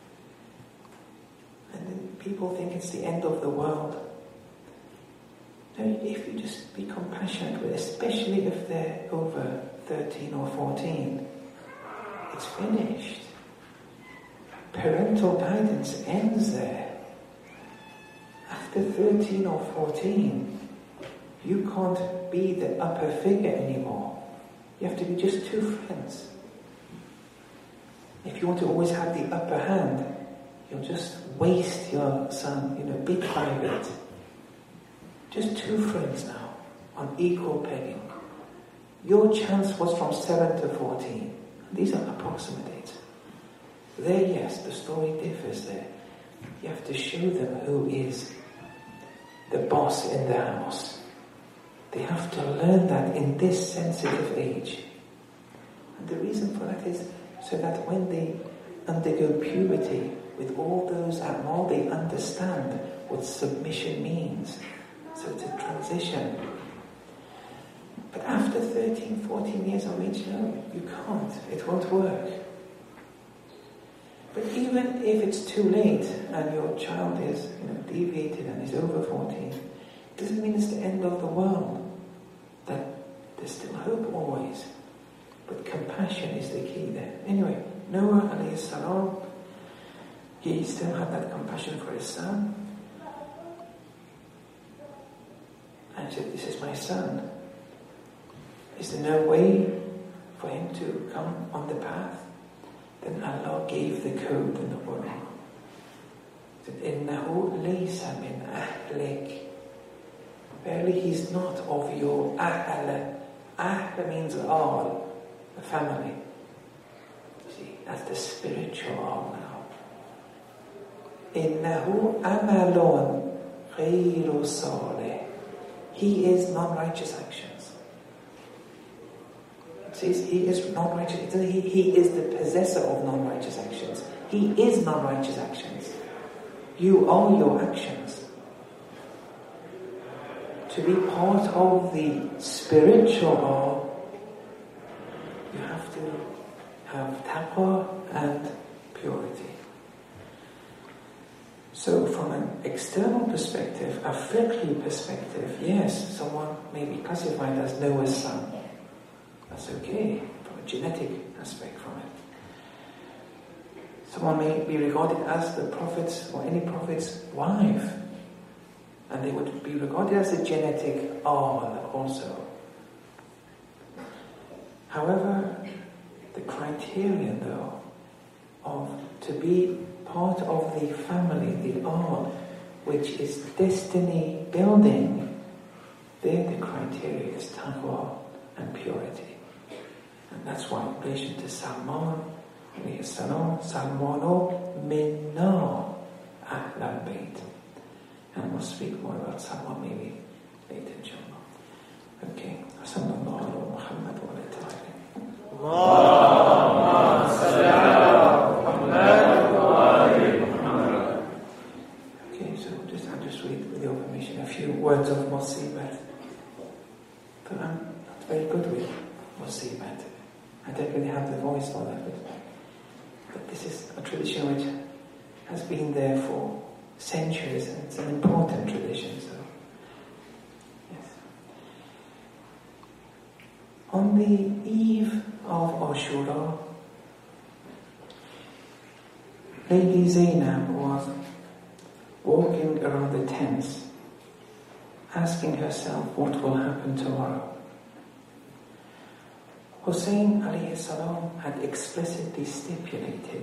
Speaker 1: and then people think it's the end of the world. Now, if you just be compassionate with, especially if they're over thirteen or fourteen, it's finished. Parental guidance ends there. after thirteen or fourteen, you can't be the upper figure anymore. You have to be just two friends. If you want to always have the upper hand, you'll just waste your son, you know, bit by bit. Just two friends now, on equal pegging. Your chance was from seven to fourteen. These are approximate dates. There, yes, the story differs there. You have to show them who is the boss in the house. They have to learn that in this sensitive age. And the reason for that is so that when they undergo puberty, with all those at all, they understand what submission means. So it's a transition. But after thirteen, fourteen years of age, no, you can't. It won't work. But even if it's too late and your child is, you know, deviated and is over fourteen, it doesn't mean it's the end of the world. That there's still hope always. But compassion is the key there. Anyway, Noah alayhi salam, he still had that compassion for his son. And he said, this is my son. Is there no way for him to come on the path? Then Allah gave the code in the Quran. He said, إِنَّهُ لَيْسَ مِنْ أَهْلِكَ. Verily he's not of your ahl. Ahl means all, the family. See, that's the spiritual all now. إِنَّهُ أَمَلٌ غَيْرُ صَالِحٍ. He is non-righteous actions. It says he is non-righteous. He, he is the possessor of non-righteous actions. He is non-righteous actions. You are your actions. To be part of the spiritual all, you have to have taqwa and purity. So from an external perspective, a fiqhi perspective, yes, someone may be classified as Noah's son. That's okay, from a genetic aspect from it. Someone may be regarded as the prophet's or any prophet's wife, and they would be regarded as a genetic all also. However, the criterion though of to be part of the family, the all, which is destiny building, there the criteria is taqwa and purity. And that's why in relation to Salman, alayhi salam, Salmano minna ahlal bayt. And we'll speak more about Salman maybe later, inshallah. Okay. Sallallahu ala Muhammad wa ala Allahumma salli ala Muhammad wa ala Muhammad. Okay, so just I'll just read with your permission a few words of musibat. But I'm not very good with musibat. I don't really have the voice for that. But, but this is a tradition which has been there for centuries, and it's an important tradition. So, yes. On the eve of Ashura, Lady Zainab was walking around the tents, asking herself what will happen tomorrow. Hussein alayhi salam had explicitly stipulated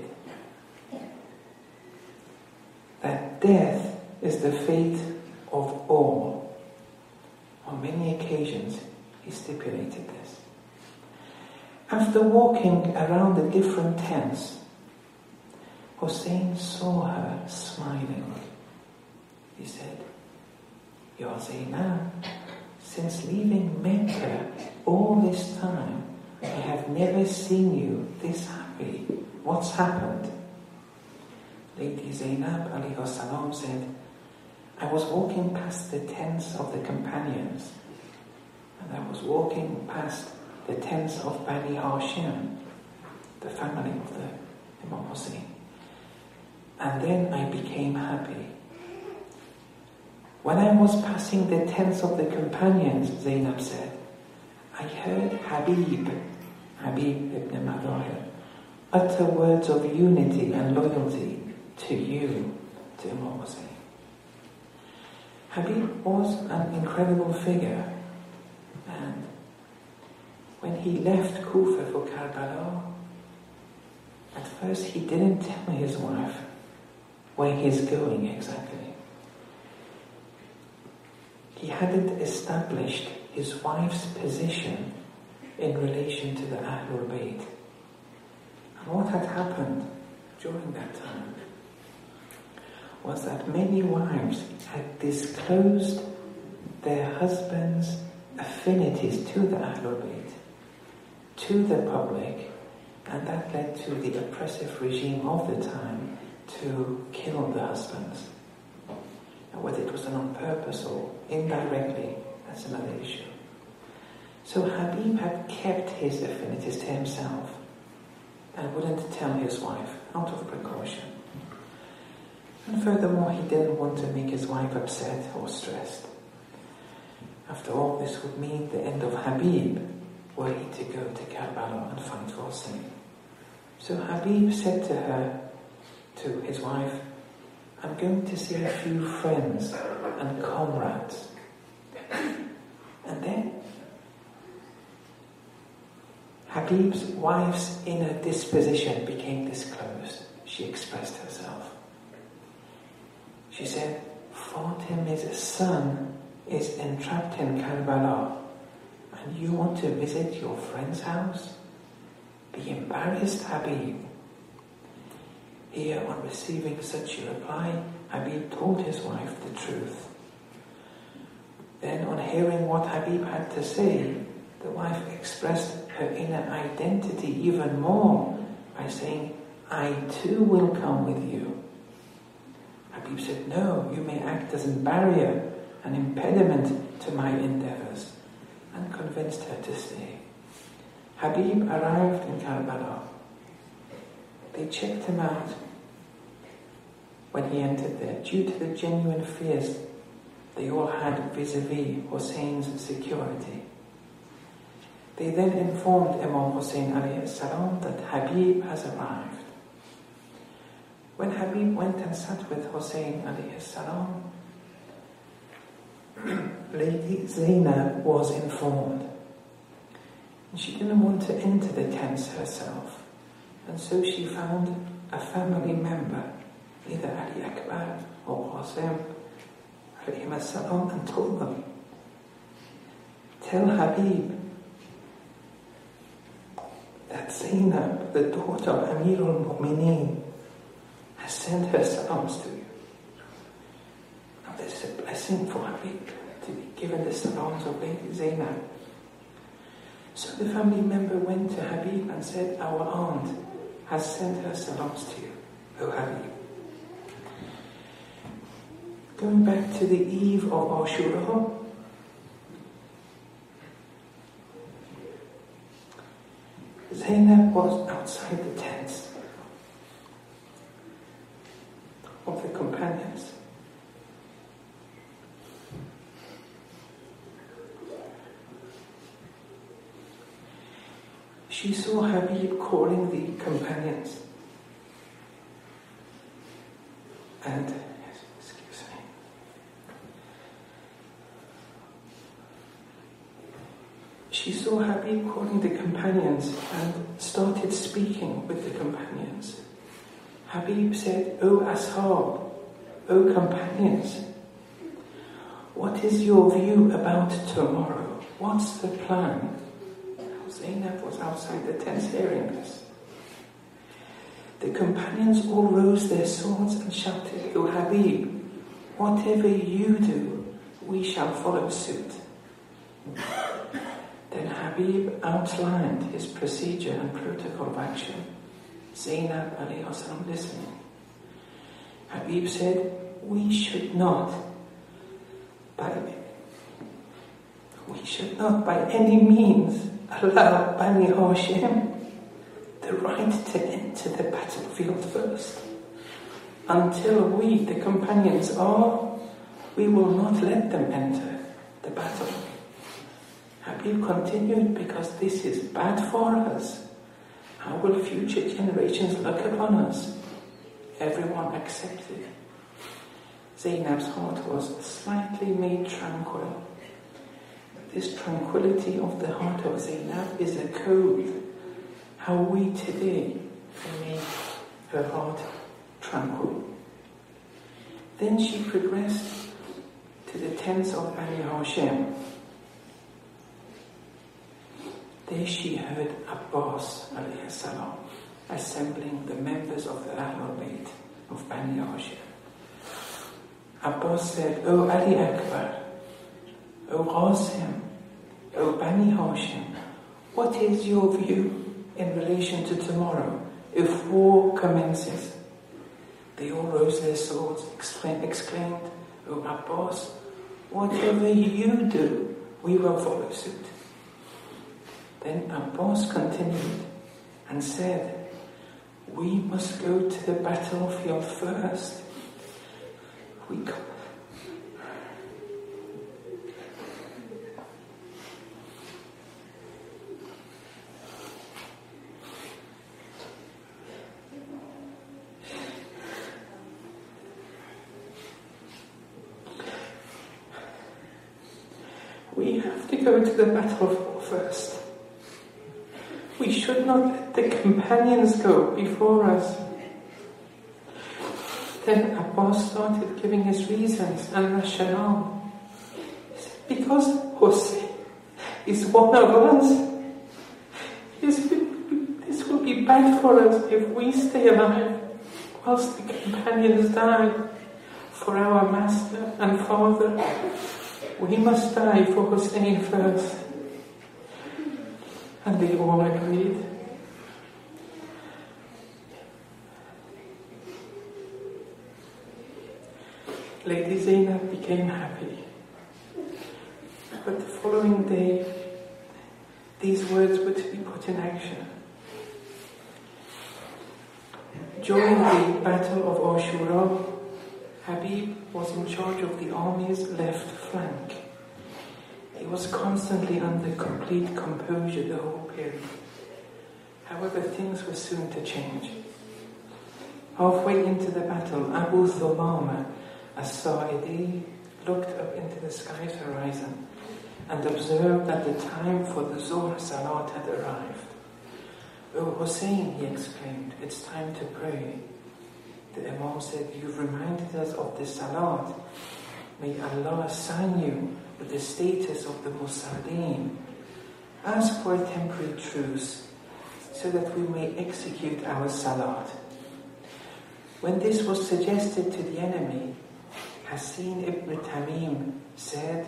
Speaker 1: that death is the fate of all. On many occasions, he stipulated this. After walking around the different tents, Hussein saw her smiling. He said, Ya Zainab, since leaving Mecca all this time, I have never seen you this happy. What's happened? Lady Zainab alayhi salam said, I was walking past the tents of the companions, and I was walking past the tents of Bani Hashim, the family of the Imam Hussein. And then I became happy. When I was passing the tents of the companions, Zainab said, I heard Habib, Habib ibn Madahir, utter words of unity and loyalty to you, to Imam Hussein. Habib was an incredible figure, and when he left Kufa for Karbala, at first he didn't tell his wife where he's going exactly. He hadn't established his wife's position in relation to the Ahlul Bayt. And what had happened during that time was that many wives had disclosed their husbands' affinities to the Ahlul Bayt, to the public, and that led to the oppressive regime of the time to kill the husbands. And whether it was done on purpose or indirectly, that's another issue. So Habib had kept his affinities to himself and wouldn't tell his wife out of precaution. And furthermore, he didn't want to make his wife upset or stressed. After all, this would mean the end of Habib, were he to go to Karbala and fight for Hussein. So Habib said to her, to his wife, I'm going to see a few friends and comrades. And then Habib's wife's inner disposition became disclosed. She expressed herself. She said, Fatima's son is entrapped in Karbala, and you want to visit your friend's house? Be embarrassed, Habib. Here, on receiving such a reply, Habib told his wife the truth. Then, on hearing what Habib had to say, the wife expressed her inner identity even more by saying, I too will come with you. Habib said, no, you may act as a barrier, an impediment to my endeavors, and convinced her to stay. Habib arrived in Karbala. They checked him out when he entered there, due to the genuine fears they all had vis-a-vis Hussein's security. They then informed Imam Hussein alayhi salam that Habib has arrived. When Habib went and sat with Hussein alayhi salam, Lady Zainab was informed. And she didn't want to enter the tents herself, and so she found a family member, either Ali Akbar or Qasim alayhi salam, and told them, tell Habib that Zainab, the daughter of Amir al-Mu'mineen, has sent her salams to you. Now this is a blessing for Habib to be given the salams of Lady Zainab. So the family member went to Habib and said, our aunt has sent her salams to you, O Habib. Going back to the eve of Ashura, Zainab was outside the tents of the companions. She saw Habib calling the companions, and excuse me, she saw Habib calling the companions and started speaking with the companions. Habib said, O Ashab, O companions, what is your view about tomorrow? What's the plan? Zainab was outside the tents hearing this. The companions all rose their swords and shouted, O Habib, whatever you do, we shall follow suit. Then Habib outlined his procedure and protocol of action. Zainab alayhi salam listening. Habib said, we should not by we should not by any means allow Bani Hashim the right to enter the battlefield first. Until we, the companions, are, we will not let them enter the battle. Habib continued, because this is bad for us. How will future generations look upon us? Everyone accepted. Zainab's heart was slightly made tranquil. This tranquility of the heart of Zainab is a code how we today can make her heart tranquil. Then she progressed to the tents of Bani Hashim. There she heard Abbas alayhi salam assembling the members of the Ahlul Bayt of Bani Hashim. Abbas said, O Ali Akbar, O Qasim, O Bani Hashim, what is your view in relation to tomorrow if war commences? They all rose their swords, exclaimed, O Abbas, whatever you do, we will follow suit. Then Abbas continued and said, we must go to the battlefield first. We go. We have to go to the battlefield first. We should not let the companions go before us. Then Abbas started giving his reasons and rationale. He said, because Hussein is one of us. This, this will be bad for us if we stay alive whilst the companions die. For our master and father, we must die for Hussein first. And they all agreed. Lady Zainab became happy. But the following day, these words were to be put in action. During the Battle of Ashura, Habib was in charge of the army's left flank. He was constantly under complete composure the whole period. However, things were soon to change. Halfway into the battle, Abu Thumama as-Sa'idi looked up into the sky's horizon and observed that the time for the Zuhr Salat had arrived. "Oh Hussein," he exclaimed, "it's time to pray." The Imam said, "You've reminded us of the Salat. May Allah assign you with the status of the Musallin. Ask for a temporary truce so that we may execute our Salat." When this was suggested to the enemy, Hassin ibn Tamim said,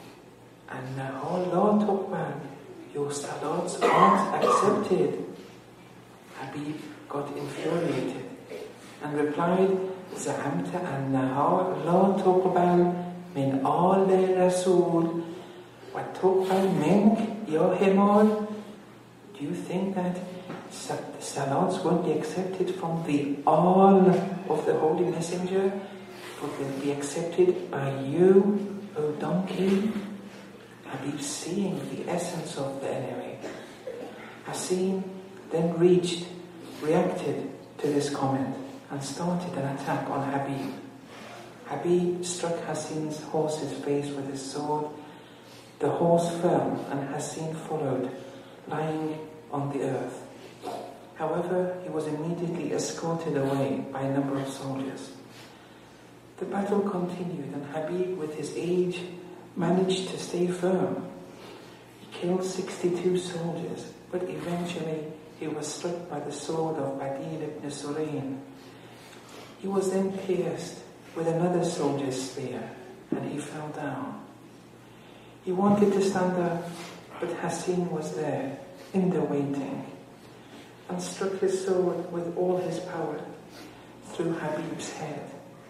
Speaker 1: "Annaha la tuqbal, your Salats aren't accepted." Habib got infuriated and replied, "Za'amta annaha la tuqbal min ali Rasul wa tuqbal mink ya himar." Do you think that the Salats won't be accepted from the all of the Holy Messenger, but will be accepted by you, O donkey? Habib, seeing the essence of the enemy, Hassin then reached, reacted to this comment and started an attack on Habib. Habib struck Hassin's horse's face with his sword. The horse fell and Hassin followed, lying on the earth. However, he was immediately escorted away by a number of soldiers. The battle continued and Habib, with his age, managed to stay firm. He killed sixty-two soldiers, but eventually he was struck by the sword of Badil ibn Surayn. He was then pierced with another soldier's spear and he fell down. He wanted to stand up, but Hassin was there, in the waiting, and struck his sword with all his power through Habib's head.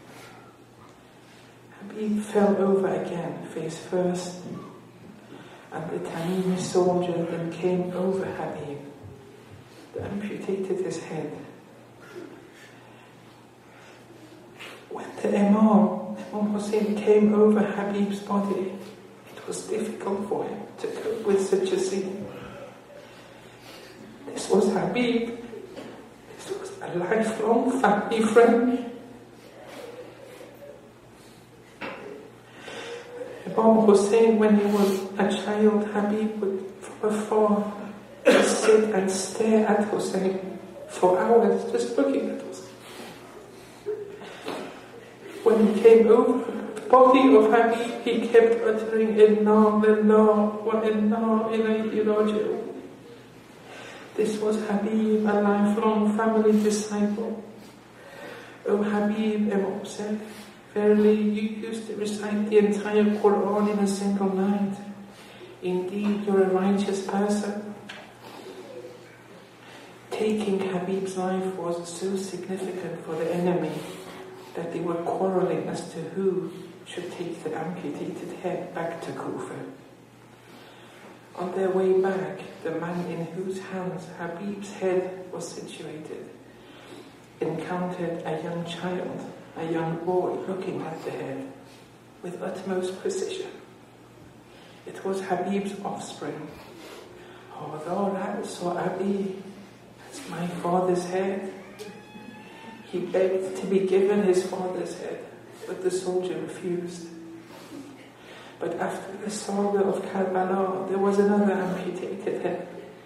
Speaker 1: Habib fell over again, face first, and the Tamimi soldier then came over Habib, amputated his head. When the Imam, Imam Hussein, came over Habib's body, it was difficult for him to cope with such a scene. This was Habib. This was a lifelong family friend. Imam Hussein, when he was a child, Habib would from afar just sit and stare at Hussein for hours, just looking at Hussein. When he came over the body of Habib, he kept uttering, Inna lillah wa inna ilayhi raji'un. This was Habib, a lifelong family disciple. O Habib, Imam said, verily you used to recite the entire Quran in a single night. Indeed, you're a righteous person. Taking Habib's life was so significant for the enemy that they were quarreling as to who should take the amputated head back to Kufa. On their way back, the man in whose hands Habib's head was situated encountered a young child, a young boy looking at the head with utmost precision. It was Habib's offspring. Oh, thou that's what Abi, that's my father's head. He begged to be given his father's head, but the soldier refused. But after the saga of Karbala, there was another amputated head.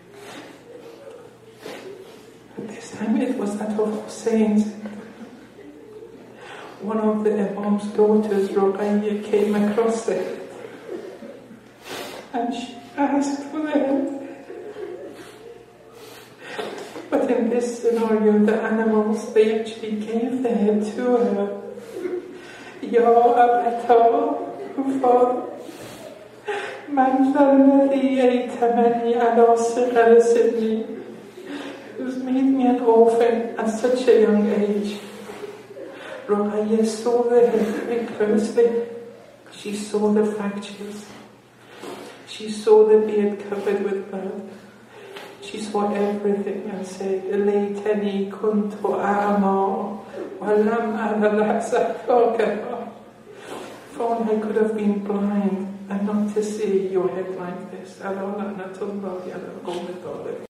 Speaker 1: But this time it was that of Hussein's. One of the Imam's daughters, Ruqayya, came across the head and she asked for the head. But in this scenario, the animals, they actually gave the head to her. Ya Abata, Father, Man alladhi aytamani ala sighar sinni, who's made me an orphan at such a young age. Ruqayya saw the head very closely. She saw the fractures. She saw the beard covered with blood. She saw everything and said, Laytani kuntu a'ma wa lam ara lahzaka. If only I could have been blind and not to see your head like this.